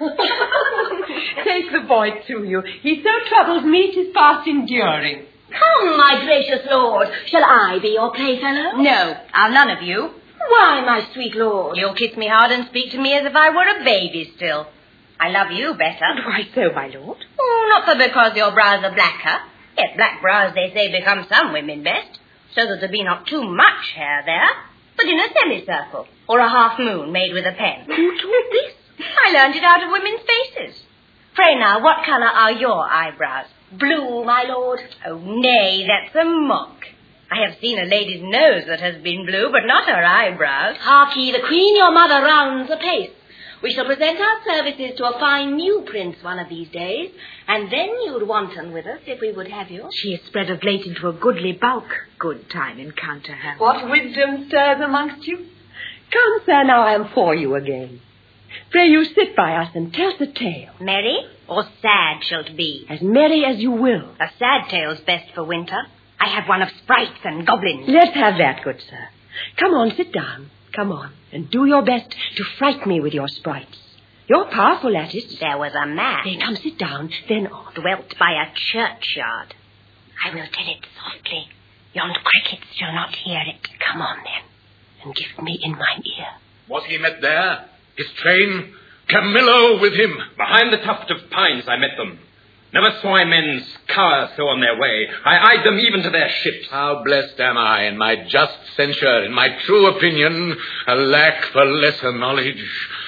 Take the boy to you. He so troubles me 'tis past enduring. Come, my gracious lord. Shall I be your playfellow? No, I'll none of you. Why, my sweet lord? You'll kiss me hard and speak to me as if I were a baby still. I love you better. Why so, my lord? Oh, not so because your brows are blacker. Yet black brows, they say, become some women best, so that there be not too much hair there, but in a semicircle, or a half moon made with a pen. Who taught this? I learned it out of women's faces. Pray now, what colour are your eyebrows? Blue, my lord. Oh, nay, that's a mock. I have seen a lady's nose that has been blue, but not her eyebrows. Harkee, the queen your mother rounds apace. We shall present our services to a fine new prince one of these days, and then you'd wanton with us if we would have you. She is spread of late into a goodly bulk. Good time encounter her. What wisdom stirs amongst you? Come, sir, now I am for you again. Pray you sit by us and tell us a tale. Merry or sad shalt be? As merry as you will. A sad tale's best for winter. I have one of sprites and goblins. Let's have that, good sir. Come on, sit down. Come on, and do your best to fright me with your sprites. You're powerful at it. There was a man. Then come sit down, then on. Dwelt by a churchyard. I will tell it softly. Yond crickets shall not hear it. Come on, then, and give me in mine ear. Was he met there? His train? Camillo with him? Behind the tuft of pines I met them. Never saw I men cower so on their way. I eyed them even to their ships. How blessed am I in my just censure, in my true opinion, a lack for lesser knowledge.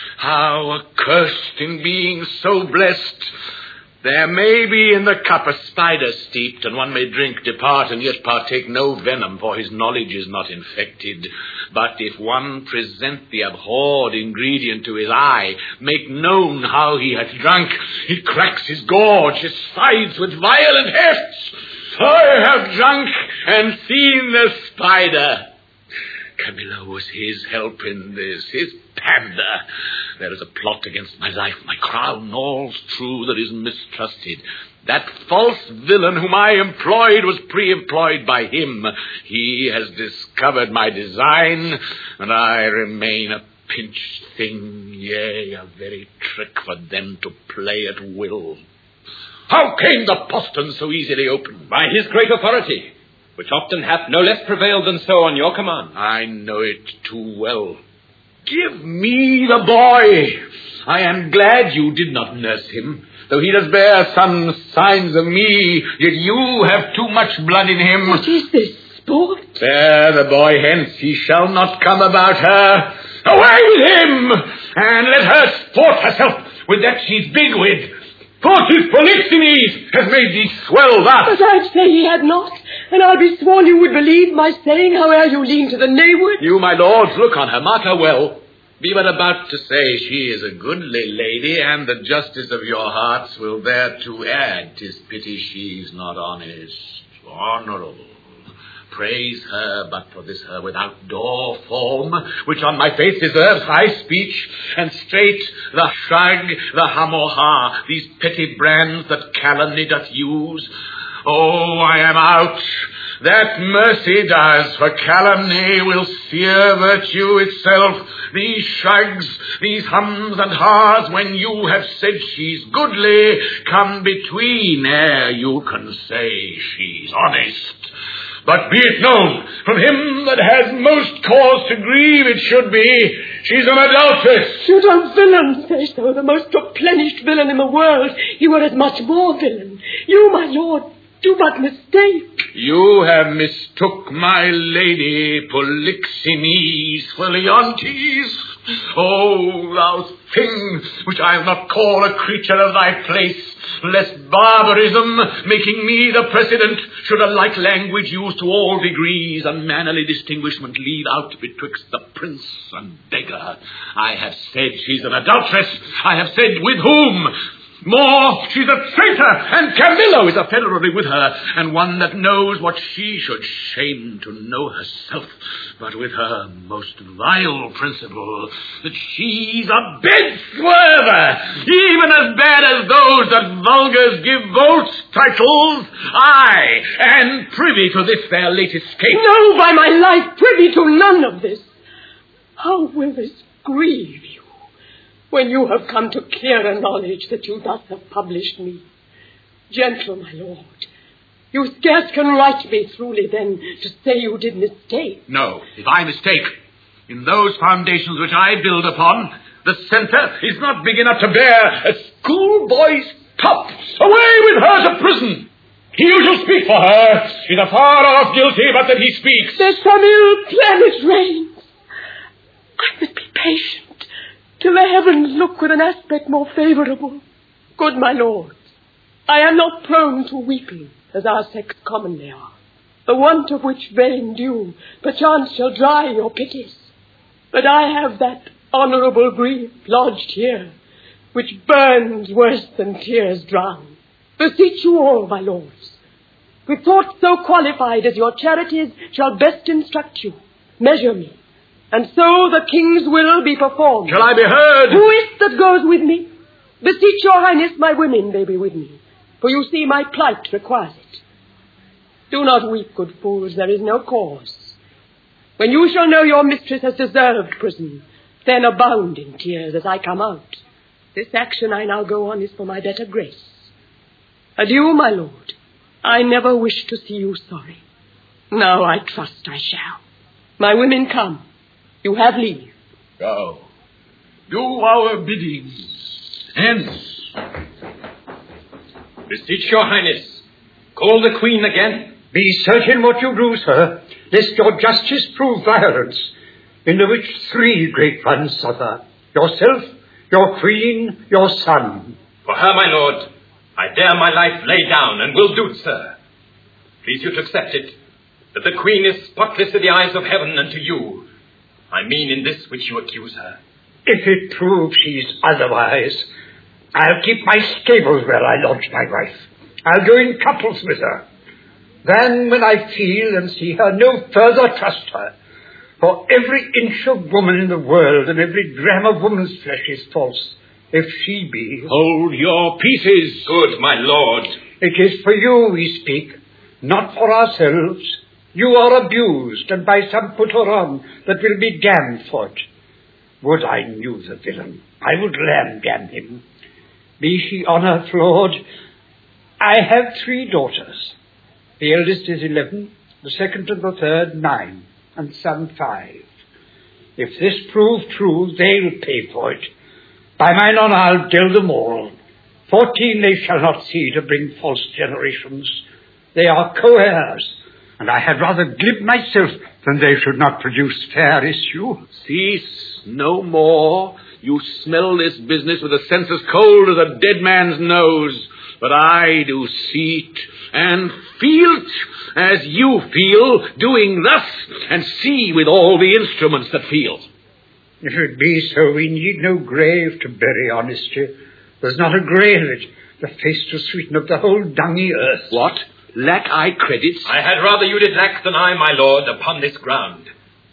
How accursed in being so blessed. There may be in the cup a spider steeped, and one may drink, depart, and yet partake no venom, for his knowledge is not infected. But if one present the abhorred ingredient to his eye, make known how he hath drunk, he cracks his gorge, his sides with violent hefts. I have drunk and seen the spider. Camillo was his help in this, his pander. There is a plot against my life, my crown, all's true that is mistrusted. That false villain whom I employed was pre-employed by him. He has discovered my design, and I remain a pinched thing, yea, a very trick for them to play at will. How came the postern so easily opened? By his great authority, which often hath no less prevailed than so on your command. I know it too well. Give me the boy. I am glad you did not nurse him. Though he does bear some signs of me, yet you have too much blood in him. What is this, sport? Bear the boy hence. He shall not come about her. Away with him, and let her sport herself with that she's big with. For 'tis Polixenes has made thee swell thus. But I'd say he had not, and I'll be sworn you would believe my saying, howe'er you lean to the nayward. You, my lords, look on her, mark her well. Be but about to say she is a goodly lady, and the justice of your hearts will thereto add. 'Tis pity she's not honest, honourable. Praise her, but for this her without door form, which on my faith deserves high speech, and straight the shrug, the hum or ha, these petty brands that calumny doth use. Oh, I am out. That mercy does, for calumny will sear virtue itself. These shrugs, these hums and ha's, when you have said she's goodly, come between ere you can say she's honest. But be it known, from him that has most cause to grieve it should be, she's an adulteress. Should a villain say so, the most replenished villain in the world, he were as much more villain. You, my lord, do but mistake. You have mistook my lady Polixenes for Leontes. Oh, thou thing which I'll not call a creature of thy place, lest barbarism, making me the precedent, should a like language used to all degrees, unmannerly distinguishment lead out betwixt the prince and beggar. I have said she's an adulteress. I have said with whom? More, she's a traitor, and Camillo is a federally with her, and one that knows what she should shame to know herself, but with her most vile principle, that she's a bed swerver, even as bad as those that vulgars give vaults titles, aye, and privy to this their late escape. No, by my life, privy to none of this. How will this grieve you? when you have come to clearer knowledge that you thus have published me. Gentle, my lord, you scarce can write me truly then to say you did mistake. No, if I mistake, in those foundations which I build upon, the center is not big enough to bear a schoolboy's top. Away with her to prison! He who shall speak for her is afar off guilty, but that he speaks. There's some ill planet reigns. I must be patient till the heavens look with an aspect more favorable. Good my lords, I am not prone to weeping, as our sex commonly are, the want of which vain dew perchance shall dry your pities. But I have that honourable grief lodged here, which burns worse than tears drown. Beseech you all, my lords, with thoughts so qualified as your charities shall best instruct you, measure me, and so the king's will be performed. Shall I be heard? Who is't that goes with me? Beseech your highness my women may be with me, for you see my plight requires it. Do not weep, good fools, there is no cause. When you shall know your mistress has deserved prison, then abound in tears as I come out. This action I now go on is for my better grace. Adieu, my lord. I never wish to see you sorry. Now I trust I shall. My women come. You have leave. Go. Do our bidding. Hence. Beseech your highness, call the queen again. Be certain what you do, sir, lest your justice prove violence, in the which 3 great ones suffer, yourself, your queen, your son. For her, my lord, I dare my life lay down, and will do it, sir. Please you to accept it, that the queen is spotless to the eyes of heaven and to you. I mean in this which you accuse her. If it prove she's otherwise, I'll keep my stables where I lodge my wife. I'll go in couples with her. Then when I feel and see her, no further trust her. For every inch of woman in the world and every gram of woman's flesh is false, if she be. Hold your peaces. Good, my lord. It is for you we speak, not for ourselves. You are abused, and by some put her on that will be damned for it. Would I knew the villain, I would damn him. Be she honour flawed, I have 3 daughters. The eldest is 11, the second and the third 9, and some 5. If this prove true, they'll pay for it. By mine honour, I'll tell them all. 14 they shall not see to bring false generations. They are co-heirs, and I had rather glib myself than they should not produce fair issue. Cease no more. You smell this business with a sense as cold as a dead man's nose. But I do see it and feel it as you feel, doing thus, and see with all the instruments that feel. If it be so, we need no grave to bury honesty. There's not a grain of it, the face to sweeten up the whole dungy earth. What? Lack I credits? I had rather you did lack than I, my lord, upon this ground.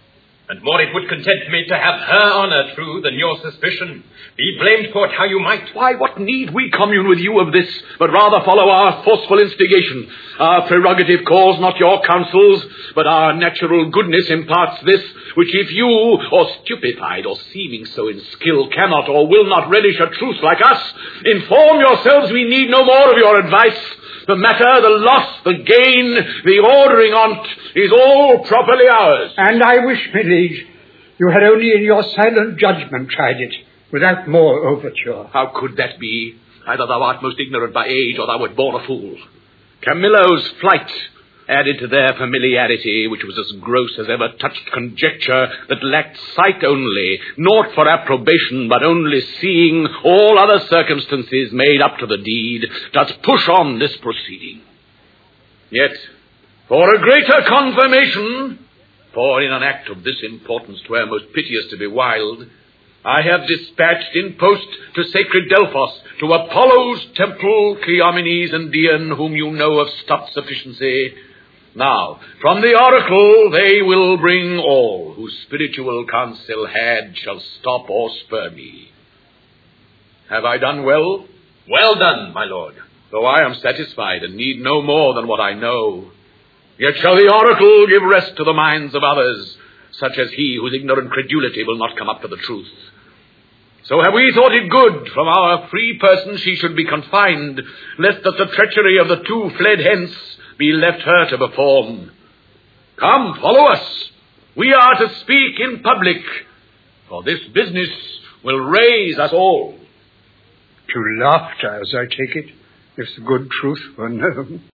And more it would content me to have her honour true than your suspicion. Be blamed for it how you might. Why, what need we commune with you of this, but rather follow our forceful instigation? Our prerogative calls not your counsels, but our natural goodness imparts this, which if you, or stupefied, or seeming so in skill, cannot or will not relish a truth like us, inform yourselves we need no more of your advice. The matter, the loss, the gain, the ordering on't is all properly ours. And I wish, my liege, you had only in your silent judgment tried it, without more overture. How could that be? Either thou art most ignorant by age, or thou wert born a fool. Camillo's flight added to their familiarity, which was as gross as ever touched conjecture, that lacked sight only, naught for approbation, but only seeing all other circumstances made up to the deed, doth push on this proceeding. Yet, for a greater confirmation, for in an act of this importance 'twere most piteous to be wild, I have dispatched in post to sacred Delphos, to Apollo's temple, Cleomenes and Dian, whom you know of stuff sufficiency. Now, from the oracle they will bring all whose spiritual counsel shall stop or spur me. Have I done well? Well done, my lord. Though I am satisfied and need no more than what I know, yet shall the oracle give rest to the minds of others, such as he whose ignorant credulity will not come up to the truth. So have we thought it good from our free person she should be confined, lest that the treachery of the two fled hence be left her to perform. Come, follow us. We are to speak in public, for this business will raise us all. To laughter, as I take it, if the good truth were known.